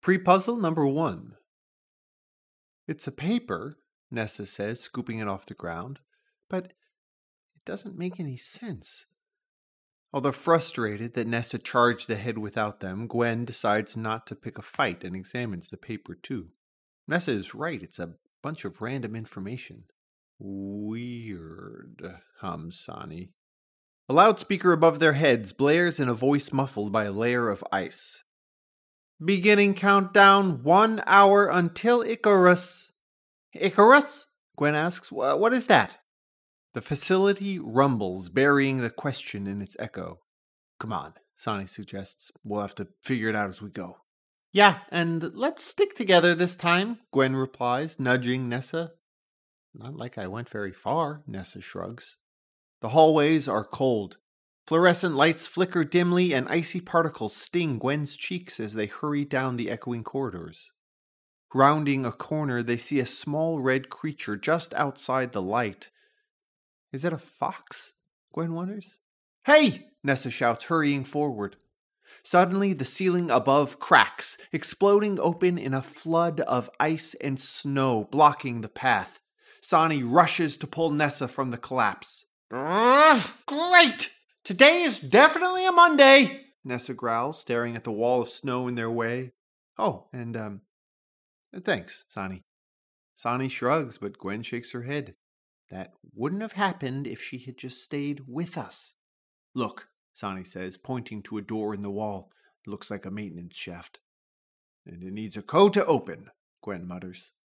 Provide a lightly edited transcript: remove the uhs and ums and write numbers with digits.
Pre-puzzle number 1. It's a paper, Nessa says, scooping it off the ground, but it doesn't make any sense. Although frustrated that Nessa charged ahead without them, Gwen decides not to pick a fight and examines the paper too. Nessa is right, it's a bunch of random information. Weird, hums Sonny. A loudspeaker above their heads blares in a voice muffled by a layer of ice. Beginning countdown 1 hour until Icarus. Icarus? Gwen asks. What is that? The facility rumbles, burying the question in its echo. Come on, Sonny suggests. We'll have to figure it out as we go. Yeah, and let's stick together this time, Gwen replies, nudging Nessa. Not like I went very far, Nessa shrugs. The hallways are cold. Fluorescent lights flicker dimly and icy particles sting Gwen's cheeks as they hurry down the echoing corridors. Rounding a corner, they see a small red creature just outside the light. Is it a fox? Gwen wonders. Hey! Nessa shouts, hurrying forward. Suddenly, the ceiling above cracks, exploding open in a flood of ice and snow, blocking the path. Sonny rushes to pull Nessa from the collapse. Great! Today is definitely a Monday, Nessa growls, staring at the wall of snow in their way. Oh, and, thanks, Sonny. Sonny shrugs, but Gwen shakes her head. That wouldn't have happened if she had just stayed with us. Look, Sonny says, pointing to a door in the wall. It looks like a maintenance shaft. And it needs a code to open, Gwen mutters.